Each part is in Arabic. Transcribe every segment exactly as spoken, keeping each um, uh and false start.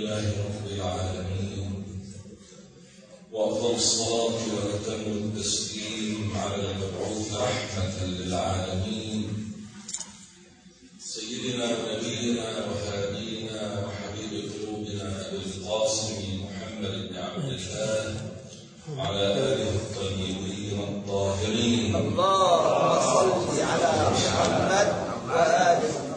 لله رب العالمين، وأفضل الصلاة وأتم التسليم على المبعوث رحمة للعالمين سيدنا ونبينا وهادينا وحبيب قلوبنا أبي القاسم محمد بن عبد الله وعلى آله الطيبين الطاهرين. اللهم صل على محمد وآله.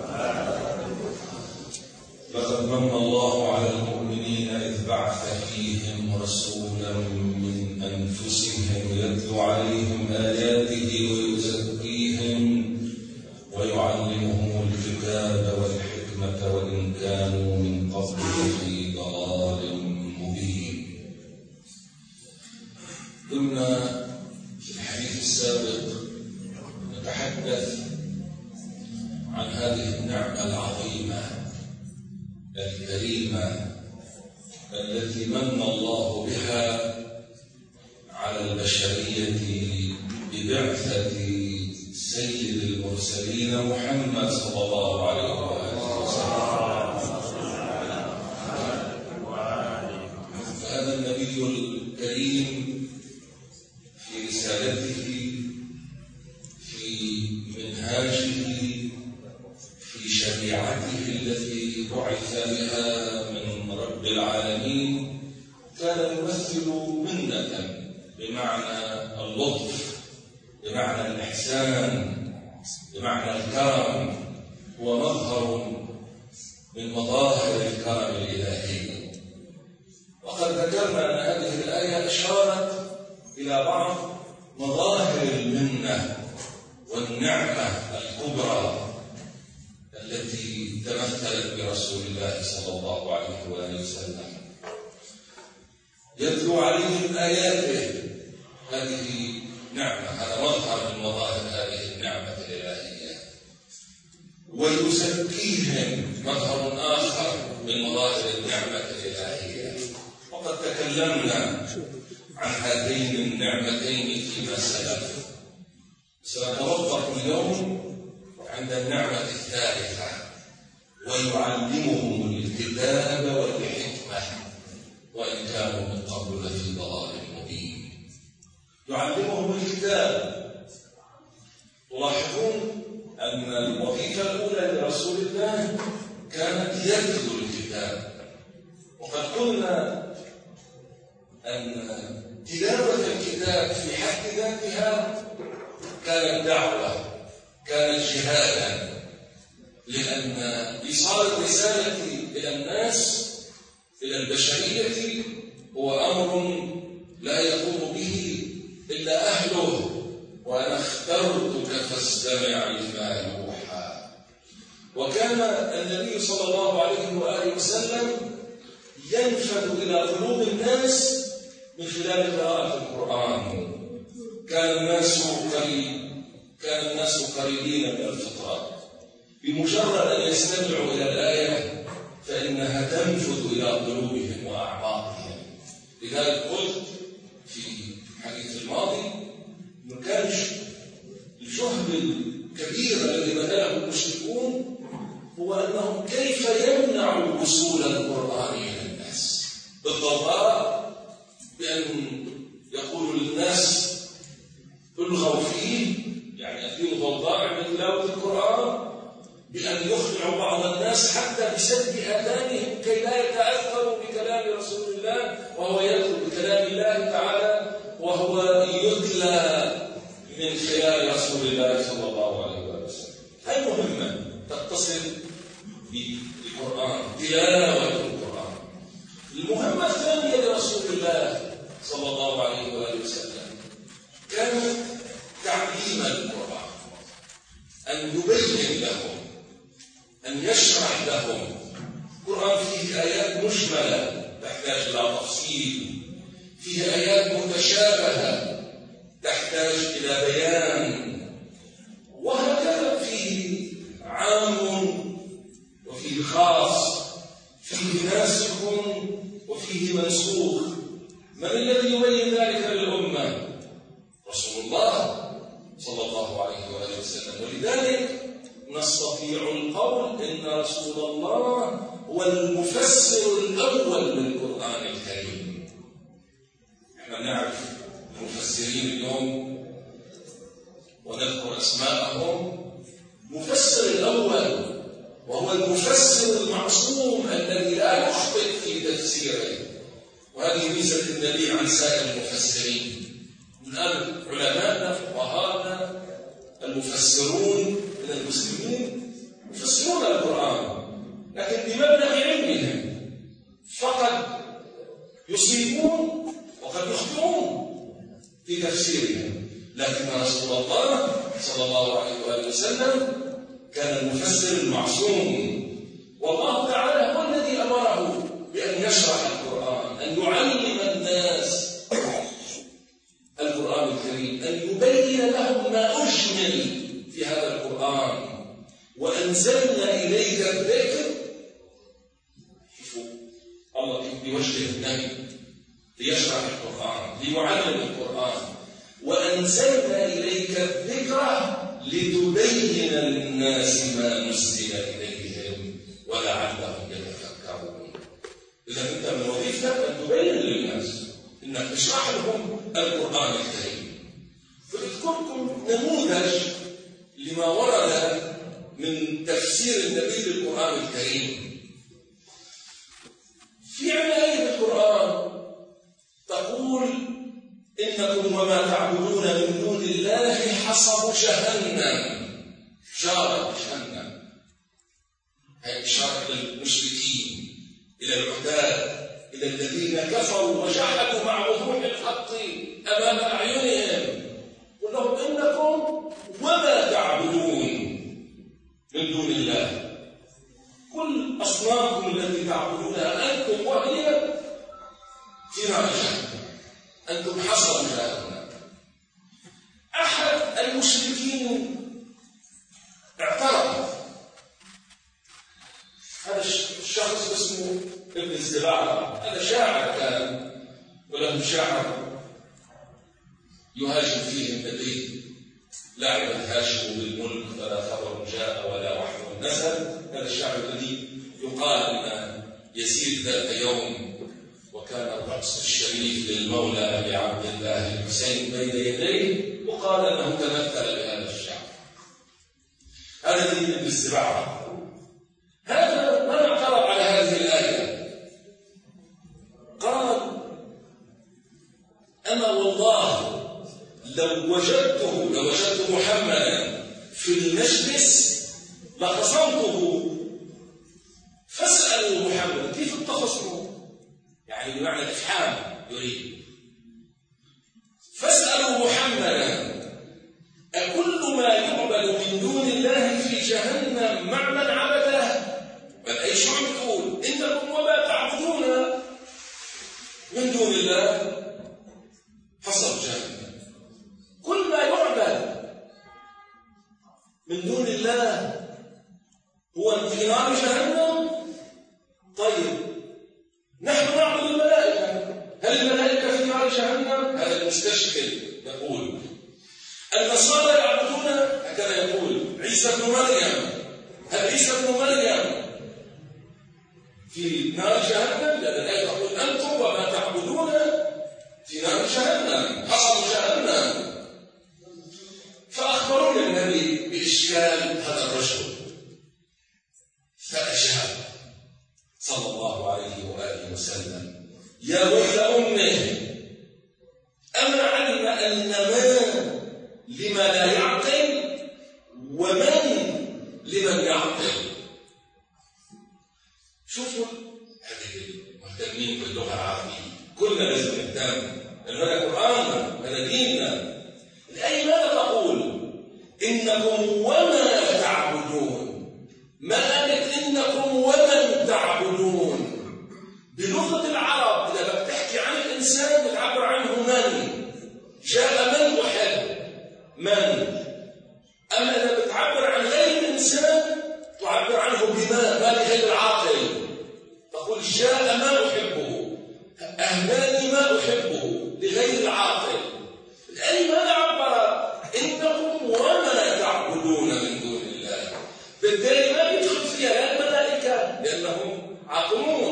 لقد من الله على المؤمنين إذ بعث فيهم رسولا من أنفسهم يتلو عليهم آياته ويزكيهم ويعلمهم الكتاب والحكمة وإن كانوا من قبل في ضلال مبين. كنا في الحديث السابق نتحدث عن هذه النعمة العظيمة الكريمة التي من الله بها على البشرية ببعثة سيد المرسلين محمد صلى الله عليه وآله وسلم. فهذا النبي الكريم في رسالته في منهاجه في شريعته التي بعث بها من رب العالمين كان يمثل منة بمعنى اللطف، بمعنى الإحسان، بمعنى الكرم، هو مظهر من مظاهر الكرم الإلهي. وقد ذكرنا أن هذه الآية أشارت إلى بعض مظاهر المنة والنعمة الكبرى التي تمثلت برسول الله صلى الله عليه وآله وسلم. يتلو عليهم آياته، هذه نعمة، هذا مظهر من مظاهر هذه النعمة الإلهية. ويزكيهم، مظهر آخر من مظاهر النعمة الإلهية. وقد تكلمنا عن هاتين النعمتين فيما سلف. سنتوقف اليوم عند النعمة الثالثة، ويعلمهم الكتاب والحكمة وإن كانوا من قبل لفي ضلال مبين. يعلمهم الكتاب. تلاحظون أن الوظيفة الأولى لرسول الله كانت يتلو الكتاب. وقد قلنا أن تلاوة الكتاب في حد ذاتها كانت دعوة، كانت جهادا، لأن إيصال الرسالة إلى الناس، إلى البشرية، هو أمر لا يقوم به إلا أهله. وأنا اخترتك فاستمع لما يوحى. وكان النبي صلى الله عليه وآله وسلم ينفذ إلى قلوب الناس من خلال قراءة القرآن. كان الناس قريب كان الناس قريبين من الفطرة. بمجرد أن يستمعوا إلى الآية فإنها تنفذ إلى قلوبهم وأعماقهم. لذلك قلت في الحديث الماضي أنه كان الجهد الكبير الذي بذله المشركون هو أنهم كيف يمنعوا وصول القرآن إلى الناس بالضوضاء، بأن يقولوا للناس الغوا فيه، يعني أثيروا ضوضاء عند تلاوة القرآن، بأن يخدعوا بعض الناس حتى بسد آذانهم كي لا يتأثروا بكلام رسول الله وهو يتلو بكلام الله تعالى وهو يتلى من خلال رسول الله صلى الله عليه وسلم. هذه مهمة تتصل بالقرآن، تلاوة القرآن. المهمة الثانية لرسول الله صلى الله عليه وآله وسلم كانت تعليم القرآن، أن يبين لهم، أن يشرح لهم. القرآن فيه آيات مجملة تحتاج إلى تفصيل، فيه آيات متشابهة تحتاج إلى بيان، وهكذا فيه عام وفيه خاص، فيه ناسخ وفيه منسوخ. من الذي يبين ذلك للأمة؟ رسول الله صلى الله عليه وآله وسلم. ولذلك نستطيع القول إن رسول الله هو المفسر الأول للقرآن الكريم. احنا نعرف المفسرين اليوم ونذكر أسماءهم. مفسر الأول وهو المفسر المعصوم الذي لا يخطئ في تفسيره، وهذه ميزة النبي عن سائر المفسرين. الآن علماءنا فقهاءنا المفسرون من المسلمين يفسرون القرآن، لكن بمبلغ علمهم، فقد يصيبون وقد يخطئون في تفسيرهم. لكن رسول الله صلى الله عليه وآله وسلم كان المفسر المعصوم، والله تعالى هو الذي أمره بأن يشرح القرآن، أن يعلم الناس القرآن الكريم، أن يبين لهم ما أجمل في هذا القرآن. وأنزلنا إليك الذكر، شوفوا الله كيف بيوجه النبي ليشرح القرآن، ليعلم القرآن. وأنزلنا إليك الذكر لتبين للناس ما نزل إليهم ولعلهم يتفكرون. إذا أنت من وظيفتك أن تبين للناس، إنك تشرح لهم القرآن الكريم. فاذكركم نموذج لما ورد من تفسير النبي للقرآن الكريم. في آية القرآن تقول: إنكم وما تعبدون من دون الله حصب جهنم. إشارة جهنم، هي إشارة للمشركين، إلى العتاد، إلى الذين كفروا وجحدوا مع وضوح الحق أمام أعينهم. قل لهم: إنكم وما تعبدون من دون الله، كل أصنامكم التي تعبدونها أنتم وهي في نار جهنم، أنتم حصب جهنم. أحد المشركين اعترف، هذا الشخص اسمه ابن الزباعة، هذا شاعر كان وله شعر يهاجم فيه النبي: لعب الهاشم بالملك فلا خبر جاء ولا وحي نزل. هذا الشعر الذي يقال أن يزيد ذات يوم وكان الرأس الشريف للمولى أبي عبد الله الحسين بين يديه، وقال أنه تمثل بهذا الشعر. هذا دين ابن الزباعة. هذا من اعترض على هذه الآية قال: أنا والله لو وجدته لو وجدت محمدا في المجلس لخصمته. فاسألوا محمدا كيف اتصلوا، يعني بمعنى الإفحام يريد. فاسألوا محمدا أكل ما يعبد من دون الله في جهنم مع من عبده؟ بل أي شو عم تقول؟ إنكم وما تعبدون من دون الله حصب جهنم. كل ما يعبد من دون الله هو في نار جهنم. طيب نحن نعبد الملائكة، هل الملائكة في نار جهنم؟ هذا المستشكل يقول. النصارى يعبدون، هكذا يقول، عيسى بن مريم، هل عيسى بن مريم في نار جهنم؟ لأن الآية تقول: أنتم وما تعبدون في نار جهنم حصب جهنم. فأخبروا النبي بإشكال هذا الرجل، فأجاب صلى الله عليه وآله وسلم: يا ويل أمه، أما علم أن ما لما لا يعقل ومن لمن يعقل. شوفوا هذه المهتمين باللغة العربية، كلنا لازم نهتم، هذا قرآننا، هذا ديننا. الآية ماذا تقول؟ إنكم وما تعبدون، ما قالت إنكم ومن تعبدون. بلغة العرب إذا بتحكي عن الإنسان بتعبر عنه من، جاء من أحب من. أما إذا بتعبر عن غير الإنسان تعبر عنه بما، ما لغير العاقل. تقول جاء ما أحبه، أهداني ما أحبه لغير العاقل. الآية ماذا عبر؟ إنكم وما تعبدون من دون الله. بالتالي ما يدخل فيها لا الملائكة لأنهم عاقلون،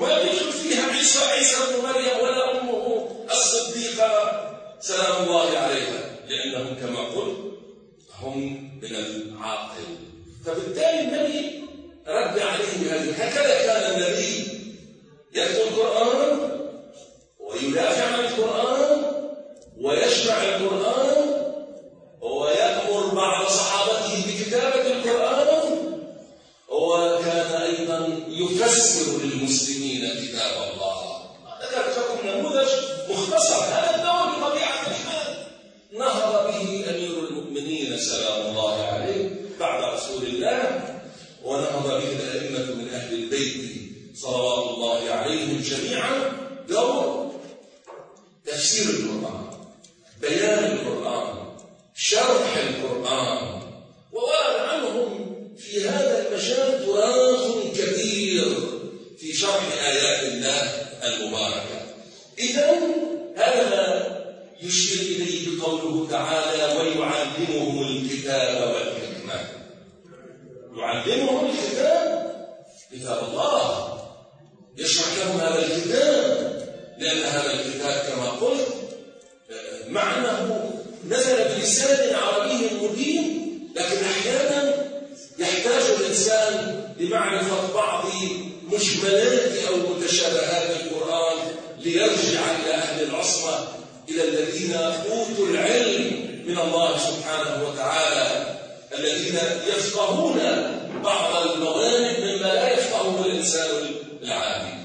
وما بيدخل فيها عيسى عيسى ابن مريم ولا أمه الصديقة سلام الله عليها، لأنهم كما قلت هم من العاقل. فبالتالي النبي رد عليهم بهذه. هكذا كان النبي يتلو القرآن ويدافع عن القرآن ويشرع القرآن ويأمر بعض صحابته بكتابة القرآن، وكان أيضا يفسر للمسلمين كتاب الله. ذكرت لكم نموذج مختصر. هذا الدور بطبيعة الحال نهض به أمير المؤمنين سلام الله عليه بعد رسول الله، ونهض به الأئمة من أهل البيت صلوات الله عليهم جميعا. دور تفسير القرآن، بيان القرآن، شرح القرآن، وورد عنهم في هذا المجال تراث كبير في شرح آيات الله المباركة. إذن هذا يشير إليه بقوله تعالى ويعلمهم الكتاب والحكمة. يعلمهم الكتاب، كتاب الله، يشرح لهم هذا الكتاب، لأن هذا الكتاب كما قلت مع أنه نزل بلسان عربي مبين، لكن أحيانا يحتاج الإنسان لمعرفة بعض مجملات أو متشابهات القرآن ليرجع إلى أهل العصمة، إلى الذين أوتوا العلم من الله سبحانه وتعالى، الذين يفقهون بعض الموانئ مما لا يفقهه الإنسان العادي.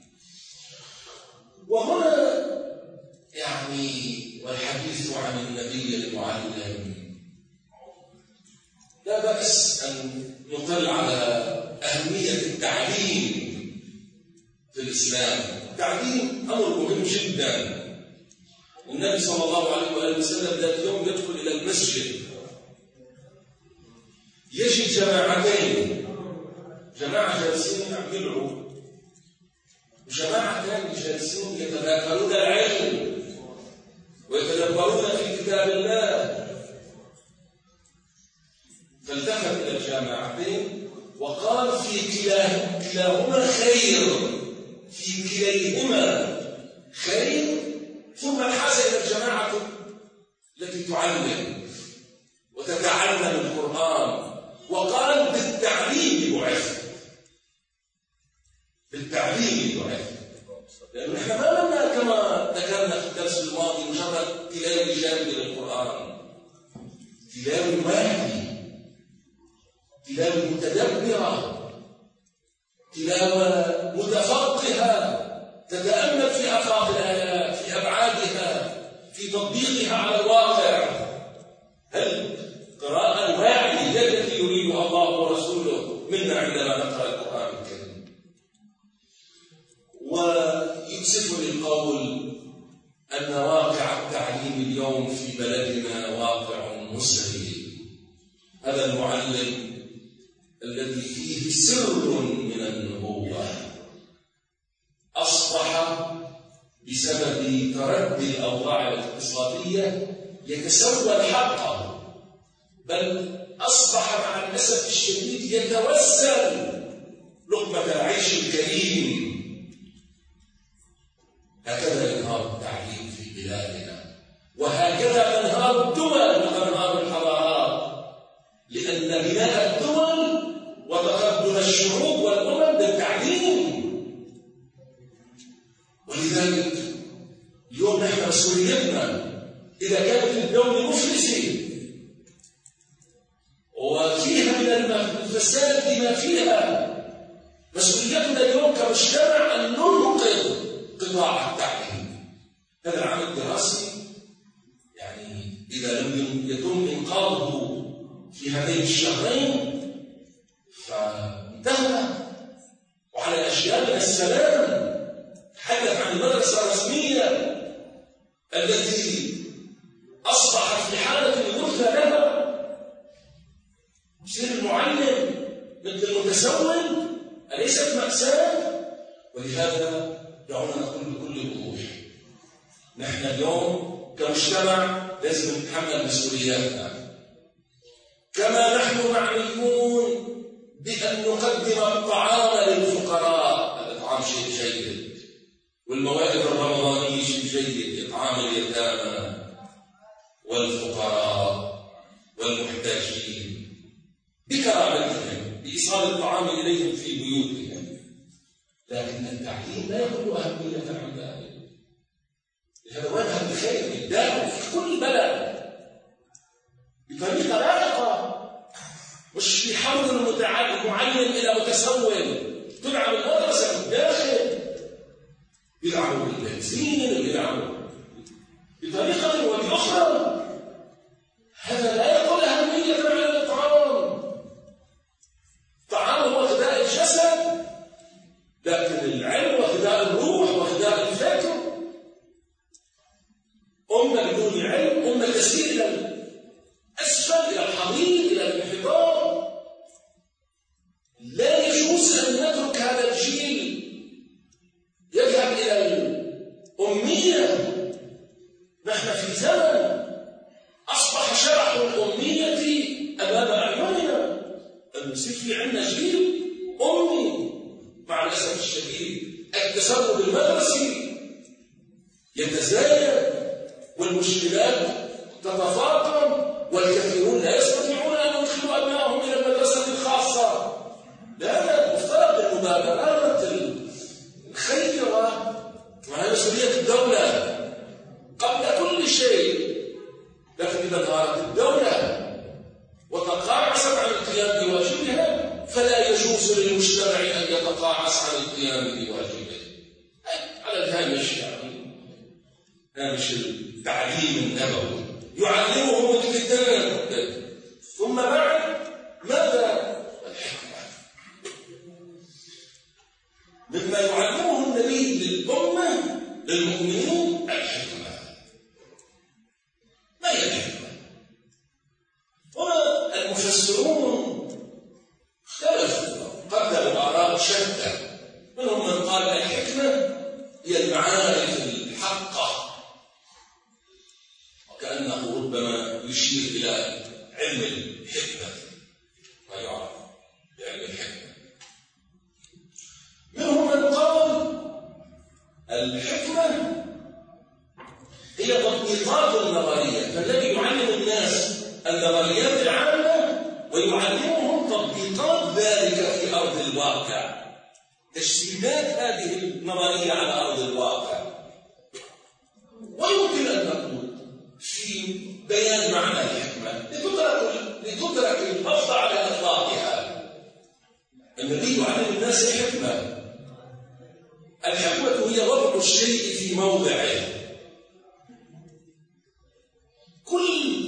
وهنا يعني والحديث عن النبي المعلم، لا بأس أن نطلع على أهمية التعليم في الإسلام. التعليم أمر مهم جدا. النبي صلى الله عليه وآله وسلم ذات يوم يدخل إلى المسجد يجد جماعتين، جماعة جالسين يدعوا وجماعة ثانية جالسين يتذاكرون العلم ويتدبرون في كتاب الله. فالتفت إلى الجماعتين وقال في كلاهما خير، في كليهما خير. ثم انحاز إلى الجماعة التي تعلم وتتعلم القرآن وقال بالتعليم بعثت، بالتعليم بعثت. لأن احنا ما لنا كما ذكرنا في الدرس الماضي مجرد تلاوة جانب للقرآن، تلاوة واحدة، تلاوة متدبرة، تلاوة متفقهة تتأمل في أفاق الآيات، في أبعادها، في تطبيقها على الواقع. هل قراءة واعية التي يريدها الله ورسوله منا عندما نقرأ القرآن الكريم؟ ويؤسفني القول أن واقع التعليم اليوم في بلدنا واقع مسري. هذا المعلم الذي فيه سر من النبوة أصبح بسبب تردي الأوضاع الاقتصادية يتسول حقه، بل أصبح مع الأسف الشديد يتوسل لقمة العيش الكريم. هكذا ينهار التعليم في بلادنا، وهكذا تنهار الدول وتنهار الحضارات، لأن بناء الدول وتقدم الشعوب والأمم بالتعليم. ولذلك اليوم نحن مسؤوليتنا إذا كانت الدولة مفلسة وفيها من الفساد بما فيها، مسؤوليتنا اليوم كمجتمع أن ننقذ قطاع التعليم. هذا العام الدراسي يعني إذا لم يتم إنقاذه في هذين الشهرين فانتهى. وعلى أشياء من السلام تحدث عن المدرسة الرسمية التي أصبحت في حالة يرثى لها، يصير المعلم مثل المتسول، أليست مأساة؟ ولهذا دعونا نقول بكل وضوح نحن اليوم كمجتمع لازم نتحمل مسؤولياتنا، كما نحن معنيون بأن نقدم الطعام للفقراء، الإطعام الطعام شيء جيد، والموائد الرمضانية شيء جيد، إطعام اليتامى والفقراء والمحتاجين بكرامتهم، بإيصال الطعام إليهم في بيوتهم. لكن التعليم لا يكون أهمية عن ذلك. هذا وجه الخير بالدعوة في كل بلد بطريقة لائقة، مش بحول المعين إلى متسول. تدعم المدرسة في الداخل، يدعموا بالبنزين، يدعموا بطريقة وبأخرى. هذا لا يقول أهمية على الطعام. الطعام هو غذاء الجسد، لكن العلم وغذاء الروح وغذاء الفكر. أمة بدون علم أمة تسير إلى الأسفل، إلى الحضيض، إلى الانحدار. لا يجوز أن نترك هذا الجيل يذهب إلى الأمية. نحن في زمن أصبح شرح الأمية أمام أعيننا، أن يصير في عندنا جيل أمي. مع الأسف الشديد التسرب المدرسي يتزايد، والمشكلات تتفاقم، والكثيرون لا يستطيعون أن يدخلوا أبنائهم إلى المدرسة الخاصة. لا، المفترض المبادرات الخيرة وهي مسؤولية الدولة قبل كل شيء. لكن إذا ظهرت الدولة وتقاعست عن القيام بواجبها، فلا يجوز للمجتمع أن يتقاعس عن القيام بواجبه. على الهامش، يعني هامش التعليم النبوي يعلمهم الكتاب، ثم بعد ماذا؟ الحكمة. مما يعلمه النبي للأمة للمؤمنين الحكمة. ما هي الحكمة؟ والمفسرون اختلفوا، قدموا آراء شتى. منهم من قال الحكمة هي المعارف الحقة، وكأنه ربما يشير إلى علم الحكمة، ما يعرف بعلم الحكمة. منهم من قال الحكمة هي تطبيقات النظرية، فالذي يعلم الناس النظريات العامة ويعلمهم تطبيقات ذلك في أرض الواقع، تجسيدات هذه النظرية على أرض الواقع. ويمكن أن نقول في بيان معنى الحكمة لتدرك لتدرك اللفظ على إطلاقها. النبي يعلم الناس الحكمة. الحكمة هي وضع الشيء في موضعه. كل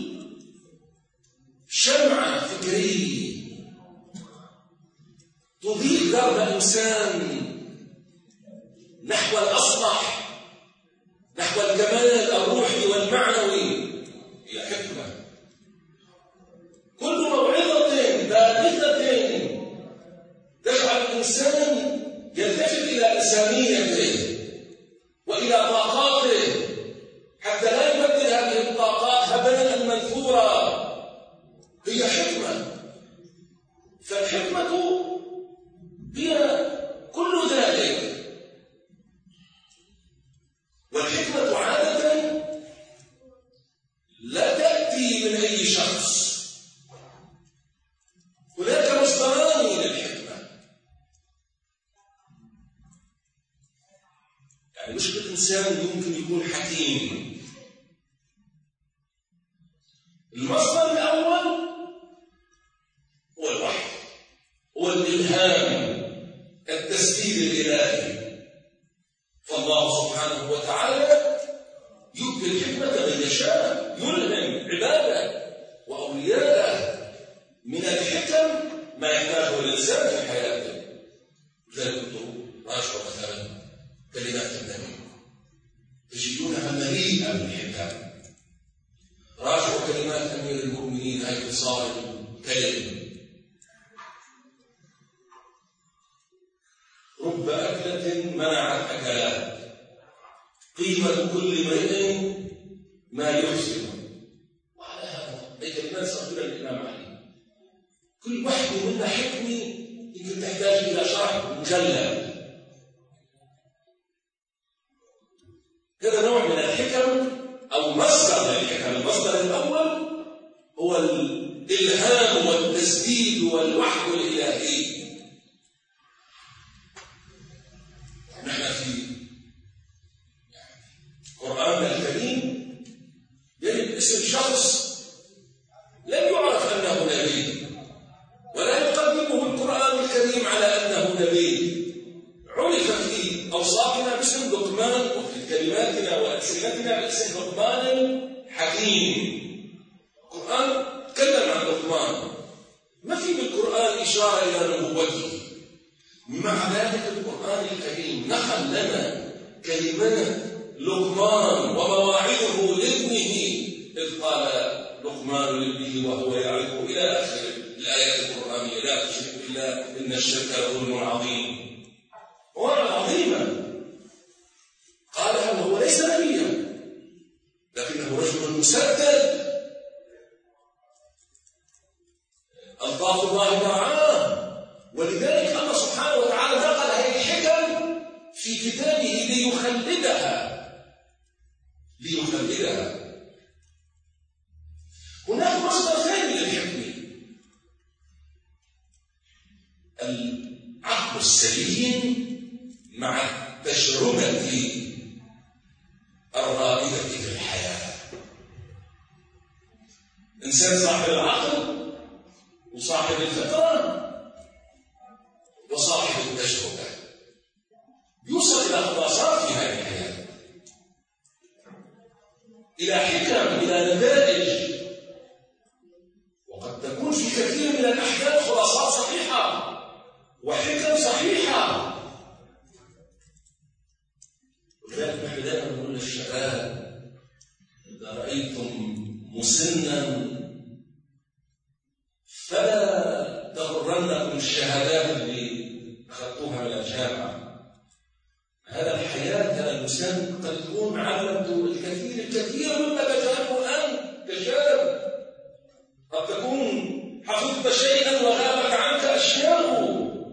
شمعة فكرية تضيء درب إنسان نحو الأصلح، نحو الكمال الروحي والمعنوي، هي حكمة. كل موعظة باهظة تجعل الإنسان يلتفت إلى إنسانيته وإلى طاقاته، حتى لا يبدل هذه الطاقات هباء منثورا، هي حكمة. فالحكمة هي كل ذلك. والحكمة عادة لا تأتي من أي شخص. هناك مصدران للحكمة. يعني مش كل إنسان يمكن يكون حكيم. المصدر الأول هو الوحي، هو الإلهام، التسديد الإلهي. فالله سبحانه وتعالى يؤتي الحكمة من يشاء، يلهم عباده وأولياءه من الحكم ما يحتاجه الإنسان في حياته. لذلك راجعوا مثلا كلمات النبي تجدونها مليئة بالحكم. راجعوا كلمات أمير المؤمنين هيثم صالح كلمة: رب أكلة منعت أكلات، قيمة كل امرئ ما يحسن. وعلى هذا أي كلمات صغيرة الإمام علي، كل واحد منا حكمة يمكن تحتاج إلى شرح مجلد. هذا نوع من الحكم أو مصدر للحكم. المصدر الأول هو الإلهام والتسديد والوحي الإلهي. نحن في القرآن الكريم يرد اسم شخص لم يعرف أنه نبي، ولا يقدمه القرآن الكريم على أنه نبي. عرف في أوصافنا باسم لقمان، وفي كلماتنا وألسنتنا باسم لقمان حكيم. القرآن تكلم عن لقمان، ما في بالقرآن إشارة إلى نبوته. مع ذلك القرآن الكريم نقل لنا كلمات لقمان ومواعظه لابنه إذ قال لقمان لابنه وهو يعظه إلى آخر الآيات القرآنية: لا تشرك بالله إن الشرك لظلم عظيم. وعظا عظيما قالها وهو ليس نبيا، لكنه رجل مسدد ألطاف الله معاه. ولذلك الله سبحانه وتعالى نقل هذه الحكم في كتابه ليخلدها ليخلدها. هناك مصدر ثاني للحكمة: العقل السليم مع التجربة الرائدة في الحياة. إنسان صاحب العقل وصاحب الفطرة وصاحب التجربة يوصل إلى خلاصات في هذه الحياة، إلى حكم، إلى نتائج، وقد تكون في كثير من الأحيان خلاصات صحيحة وحكم صحيحة. ولذلك نحن دائما نقول للشباب: إذا رأيتم مسنا فلا تغرنكم الشهادات اللي أخذتوها من الجامعة. هذا الحياة، هذا المسن قد تكون علمته الكثير الكثير مما تجهله أنت كشاب. قد تكون حفظت شيئا وغابت عنك أشياء.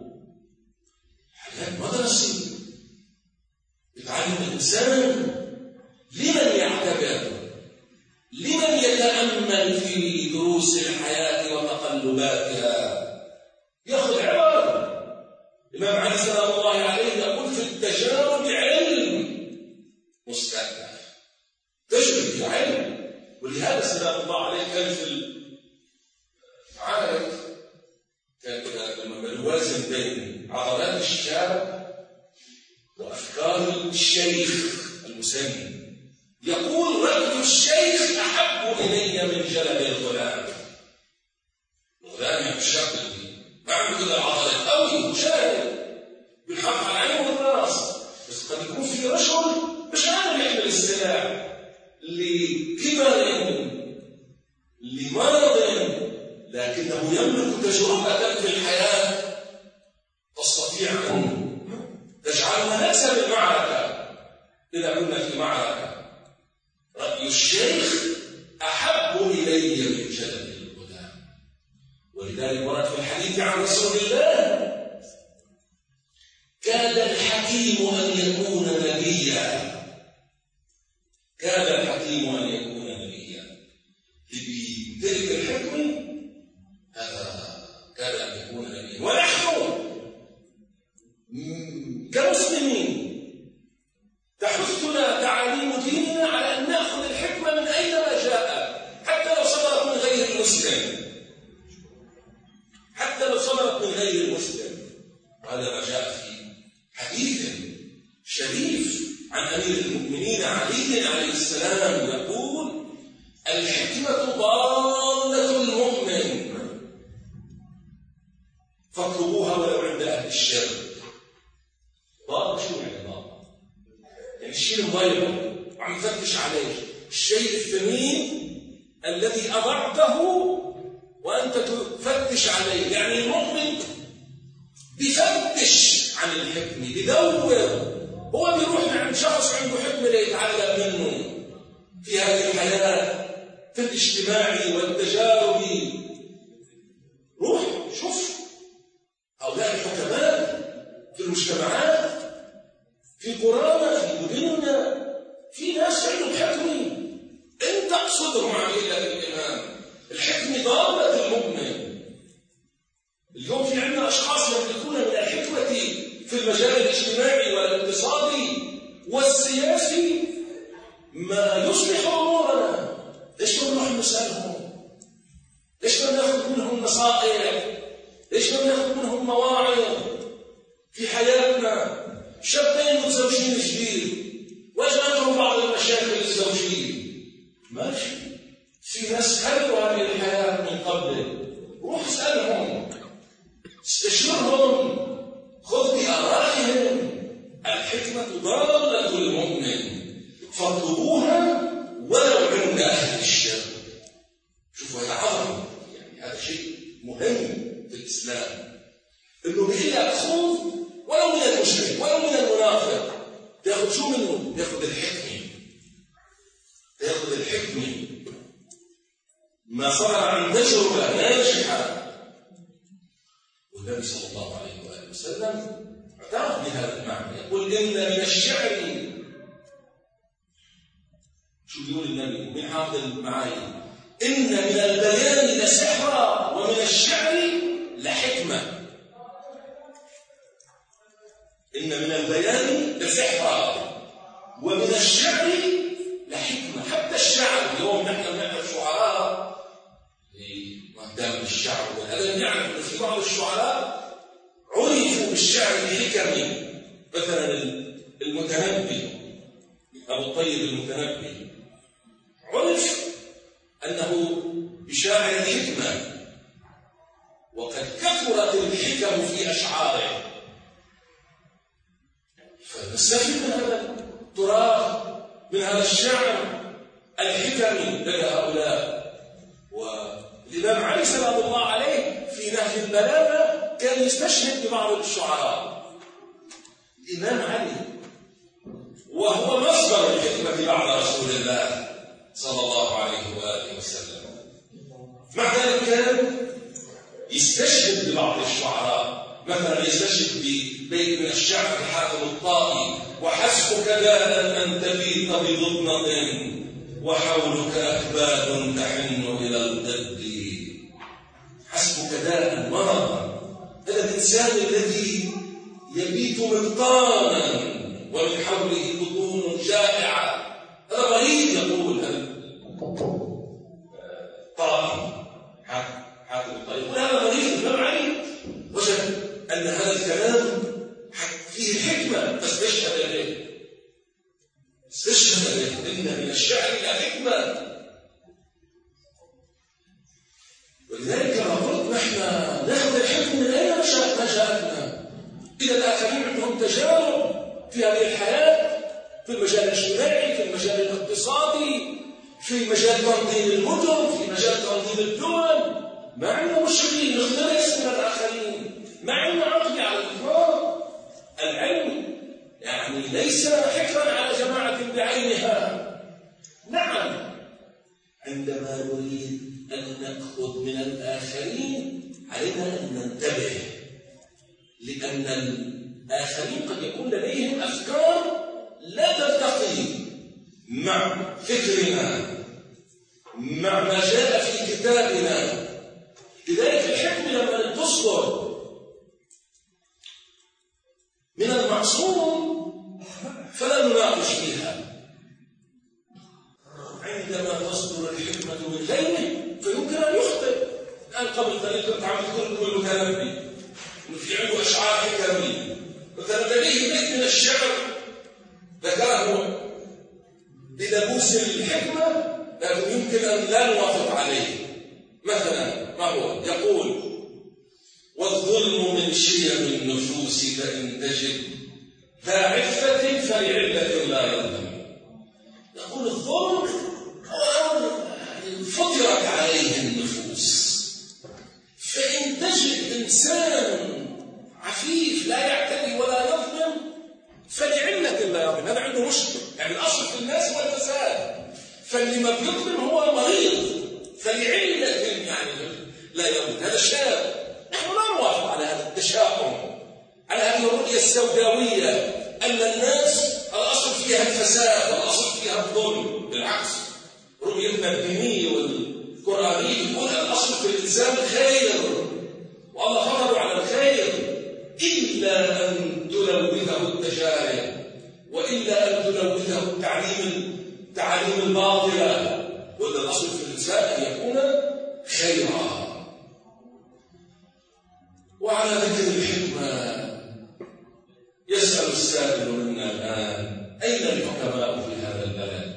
حياة مدرسة يتعلم الإنسان لمن يعتبر، لمن يتأمل في دروس الحياة وتقلباتها، يأخذ عبر. الإمام علي سلام الله عليه يقول: في التجارب علم مستأنف. تجرب العلم. ولهذا سلام الله عليه كان في العالم كان لما يوازن بين عضلات الشاب وأفكار الشيخ المسن، يقول: رجل الشيخ أحب إلي من جلد الغلام. الغلام يعني الشاب اللي ما عنده كده العضلات قوي مشاهد بيحافظ على عينه والراس، بس قد يكون في رجل مش قادر يحمل السلاح لكبر لمرض، لكنه يملك تجربة في الحياة تستطيع أن تجعلنا نكسب المعركة إذا كنا في معركة. رأي الشيخ أحب إلي من جلد الغلام. ولذلك ورد في الحديث عن رسول الله: كاد الحكيم أن يكون نبيا. كاد الحكيم أن يكون نبيا. بتلك الحكمة هذا كاد أن يكون نبيا. ونحن كمسلمين تحثنا تعاليم ديننا على أن نأخذ الحكمة من أينما جاء، حتى لو صدرت من غير المسلم، حتى لو صدرت من غير المسلم. وهذا ما جاء في حديث شريف عن أمير المؤمنين علي عليه السلام يقول: الحكمة ضالة المؤمن فاطلبوها ولو عند أهل الشر. ضال شو يعني ضال؟ يعني الشيء المضيع وعم تفتش عليه، الشيء الثمين الذي أضعته وأنت تفتش عليه. يعني المؤمن بيفتش عن الحكمة، بيدور. هو بيروح عند شخص عنده حكمة ليتعلم منه في هذه الحياة، في الاجتماعي والتجاربي. روح شوف هؤلاء الحكماء في المجتمعات، في قرانا، في مدننا، في ناس عندهم حكمة أنت تقصدهم عقيدة الإيمان. الحكمة ضالة المؤمن. اليوم في عندنا أشخاص يملكون من الحكمة في المجال الاجتماعي والاقتصادي والسياسي ما يصلح أمورنا. ليش ما نروح نسألهم؟ ليش ما ناخذ منهم نصائح؟ ليش ما ناخذ منهم مواعظ في حياتنا؟ شابين متزوجين جديد واجهتهم بعض المشاكل الزوجية، ماشي، في ناس خلوا هذه الحياة من قبل، روح اسألهم، استشيرهم، خذ بآرائهم. الحكمة ضالة المؤمن فاطلبوها ولو عند أهل الشر. شوفوا هذا عظمة، يعني هذا شيء مهم في الإسلام، إنه بيقول لك خذ ولو من المشرك ولو من المنافق. تاخذ شو منه؟ تاخذ الحكمة، تاخذ الحكمة ما صار عن تجربة ناجحة. والنبي صلى الله عليه وآله وسلم اعترف بهذا المعنى، يقول إن من الشعر، شو بيقول النبي؟ من حافظ معي، إن من البيان لسحرا ومن الشعر لحكمة. إن من البيان لسحرا ومن الشعر لحكمة. حتى الشعر اليوم نحن نعرف شعراء لمهتم بالشعر والأدب، نعرف أن في بعض الشعراء عرفوا بالشعر لحكمه. مثلا المتنبي أبو الطيب المتنبي عرف أنه بشاعر الحكمة، وقد كثرت الحكم في أشعاره. فنستفيد من هذا التراث، من هذا الشعر الحكمي لدى هؤلاء. والإمام علي سلام الله عليه في نهج البلاغة كان يستشهد ببعض الشعراء. الإمام علي وهو مصدر الحكمة بعد رسول الله صلى الله عليه وآله وسلم، مع ذلك كان يستشهد ببعض الشعراء. مثلا يستشهد ببيت من الشعر الحاكم الطائي: وحسبك داء أن تبيت بضبنة وحولك أكباد تحن إلى الجد. حسبك داء، مرضا. هذا الإنسان الذي يبيت مبطانا ومن حوله بطون جائعة، هذا مريض. يقول طائي حاكم الطائي يقول هذا مريض. الإمام علي وجد أن هذا الكلام فيه حكمة فاستشهد به، استشهد به. إن من الشعر إلى حكمة. ولذلك كما قلت نحن ناخذ الحكمة من أين ما جاءتنا. إذا الآخرين عندهم تجارب في هذه الحياة، في المجال الاجتماعي، في المجال الاقتصادي، في مجال تنظيم المدن، في مجال تنظيم الدول، ما عندنا مشكلين نختلف من الآخرين، ما عندنا عقل على الإطلاق. العلم يعني ليس حكرا على جماعة بعينها. نعم، عندما نريد أن نأخذ من الآخرين علينا أن ننتبه، لأن الآخرين قد يكون لديهم أفكار لا تلتقي مع فكرنا، مع ما جاء في كتابنا. لذلك الحكمة لما تصدر من المعصوم فلا نناقش فيها. عندما تصدر الحكمة من غيره فيمكن أن يخطئ. الآن قبل قليل كنت عم تقول كل متنبي إنه في عنده أشعار حكمية، مثلا لديه بيت من الشعر ذكره بلبوس الحكمة، لكن يمكن أن لا نوافق عليه. مثلا ما هو؟ يقول: والظلم من شيم النفوس فإن تجد ذا عفة فلعلة لا يظلم. يقول الظلم هو فطرت عليه النفوس، فإن تجد إنسان عفيف لا يعتدي ولا يظلم فلعلة لا يظلم. هذا عنده مشكلة، يعني الأصل في الناس هو الفساد، فاللي ما بيظلم هو مريض، فلعلة يعني لا يظلم. هذا الشاب نحن لا نوافق على هذا التشاؤم، على هذه الرؤية السوداوية أن الناس الأصل فيها الفساد والأصل فيها تربيتنا الدينية والقرآنية تقول الأصل في الإنسان الخير، والله فضله على الخير، إلا أن تلوثه التجارب، وإلا أن تلوثه التعليم التعاليم الباطلة، وإلا الأصل في الإنسان أن يكون خيرا. وعلى ذكر الحكمة يسأل السائل منا الآن: أين الحكماء في هذا البلد؟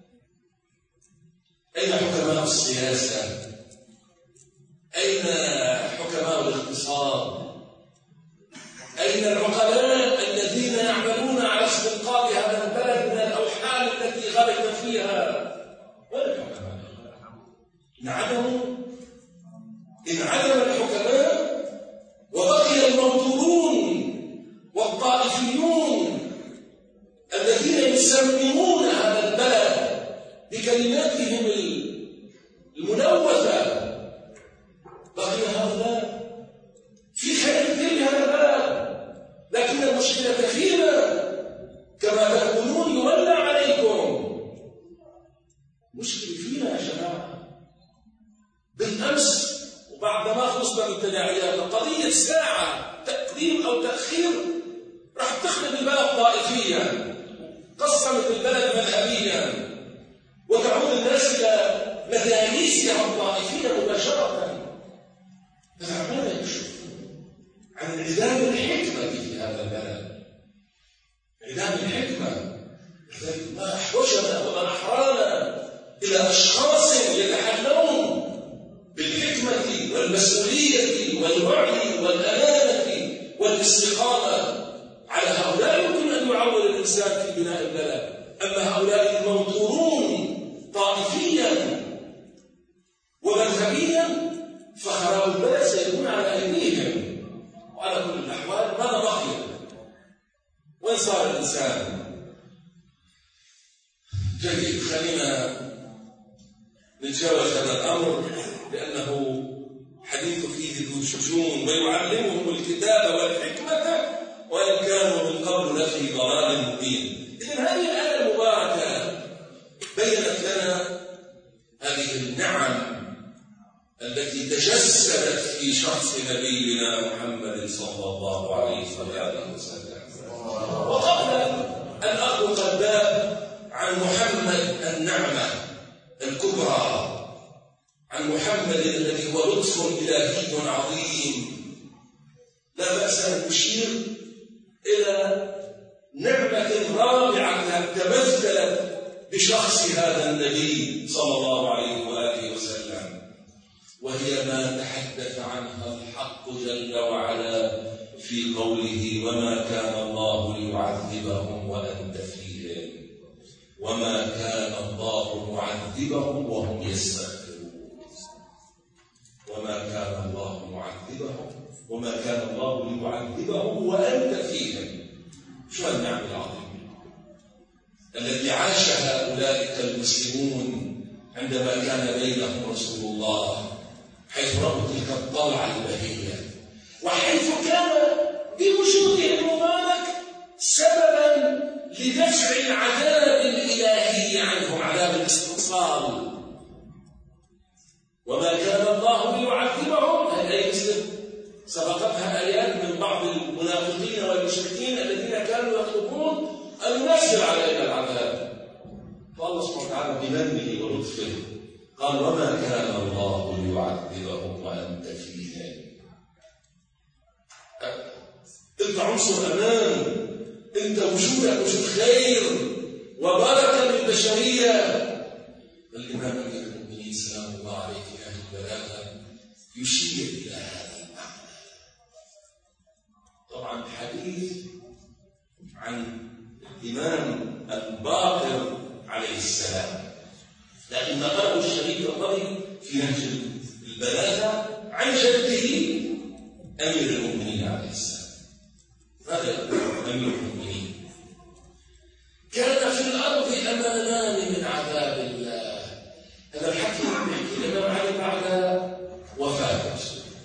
أين حكماء السياسة؟ أين حكماء الاقتصاد؟ أين العقلاء الذين يعملون على استنقاذ هذا البلد من الأوحال التي غرق فيها؟ وين الحكماء؟ انعدموا. انعدم الحكماء وبقي المنظورون والطائفيون الذين يسممون هذا البلد بكلماتهم الملوثة. بقي هؤلاء. في خير كثير لهذا البلد، لكن المشكلة كثيرة كما تقولون يولى عليكم. مشكلة فينا يا جماعة. بالأمس وبعد ما خلصنا من تداعيات قضية ساعة تقديم أو تأخير راح تخرب البلد طائفيا، قسمت البلد مذهبيا، وتعود الناس إلى مدارسها الطائفية مباشرة. ماذا يكشفون عن انعدام الحكمة في هذا البلد؟ انعدام الحكمة. ما أحوجنا وما أحرانا إلى أشخاص يتحلون بالحكمة والمسؤولية والوعي والأمانة والاستقامة. على هؤلاء يمكن أن يعول الإنسان في بناء البلد، أما هؤلاء المنظورون طائفيا ومذهبيا فخراب البلد سيكون على أيديهم. وعلى كل الأحوال ماذا بقي؟ وين صار الإنسان؟ جيد، خلينا نتجاوز هذا الأمر لأنه حديث فيه ذو شجون. ويعلمهم الكتاب والحكمة وإن كانوا من قبل لفي ضلال مبين. إذن هذه الآية المباركة بينت لنا هذه النعم التي تجسدت في شخص نبينا محمد صلى الله عليه وسلم. وقبل أن أخذ الباب عن محمد النعمة الكبرى، عن محمد الذي هو لطف إلهي عظيم، لا بأس أن نشير إلى نعمة رابعة تمثلت بشخص هذا النبي صلى الله عليه وآله وسلم، وهي ما تحدث عنها الحق جل وعلا في قوله: وما كان الله ليعذبهم وأنت فيهم وما كان الله معذبهم وهم يستغفرون. وما كان الله معذبهم وما كان الله ليعذبهم وأنت فيهم. شو النعمة العظيمة التي عاشها أولئك المسلمون عندما كان بينهم رسول الله، حيث رأوا تلك الطلعة البهية، وحيث كان بوجوده المبارك سببا لدفع العذاب الإلهي عنهم، عذاب الاستئصال. وما كان الله ليعذبهم، هذه مسلم سبقتها آيات من بعض المنافقين والمشركين الذين كانوا يطلبون أن ينزل علينا العذاب. فالله سبحانه وتعالى بمنه ولطفه قال: وما كان الله ليعذبهم وأنت فيهم. أنت عنصر أمان، أنت وجودك وجود خير وبركة للبشرية. الإمام أمير المؤمنين سلام الله عليه في أهل البلاغة يشير إلى هذا المعنى. طبعا الحديث عن الإمام الباقر عليه السلام، لكن نقله الشريف الطري في نهج البلاغة عن جده أمير المؤمنين عليه السلام. ماذا يقول أمير المؤمنين؟ كان في الأرض أمانان من عذاب الله. هذا الحكي يحكي الإمام علي بعد وفاة رسول الله،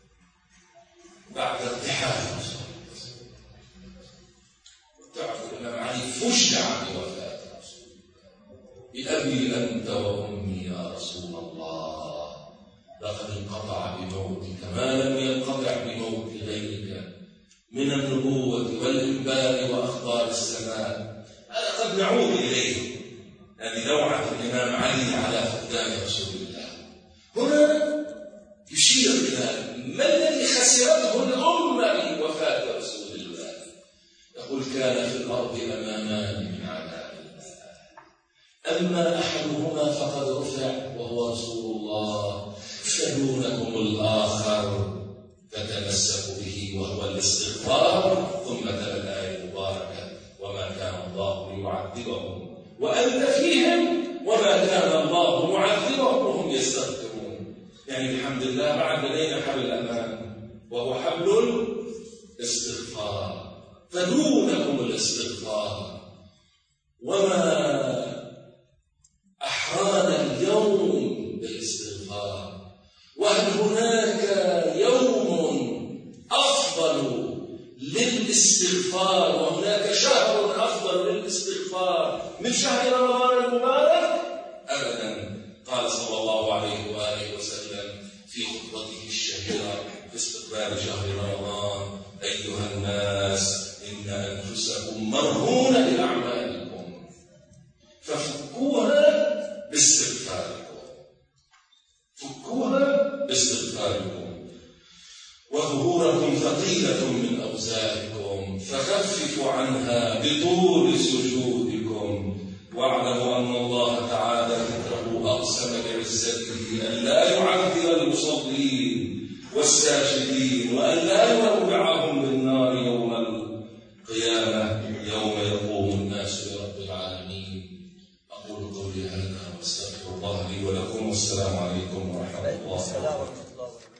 بعد ارتحال رسول الله. تعرف الإمام علي فجع بوفاة رسول الله، بأبي أنت وأمي يا رسول الله، لقد انقطع بموتك ما لم ينقطع بموت غيرك من النبوة والإنباء وأخبار السماء. هذا قد نعود إليه، هذه نوعة الإمام علي على فقدان رسول الله. هنا يشير إلى ما الذي خسرته الأمة بوفاة رسول الله. يقول كان في الأرض أمامان من عذاب الله، أما أحدهما فقد رفع وهو رسول الله، فدونكم الآخر فتمسكوا به وهو الاستغفار. ثم تلا الآية المباركة وما كان الله ليعذبهم وأنت فيهم وما كان الله معذبهم وهم يستغفرون. يعني بحمد الله بعد لدينا حبل الأمان وهو حبل الاستغفار، فدونكم الاستغفار. وما أحرانا اليوم بالاستغفار، وهل هناك يوم أفضل للاستغفار وهناك شهر أفضل للاستغفار من شهر رمضان المبارك؟ أبدا. قال صلى الله عليه وآله وسلم في خطبته الشهيرة في استقبال شهر رمضان: أيها الناس إن أنفسكم مرهونة بأعمالكم ففكوها باستغفاركم، فكوها باستغفاركم، وظهوركم ثقيلة من أوزاركم فخففوا عنها بطول سجودكم، واعلموا أن الله تعالى ذكره أقسم بعزته أن لا يعذب المصلين والساجدين وأن لا يولعهم بالنار يوم القيامة يوم يقوم الناس لرب العالمين. أقول قولي هذا واستغفر الله لي ولكم، والسلام عليكم ورحمة الله وبركاته.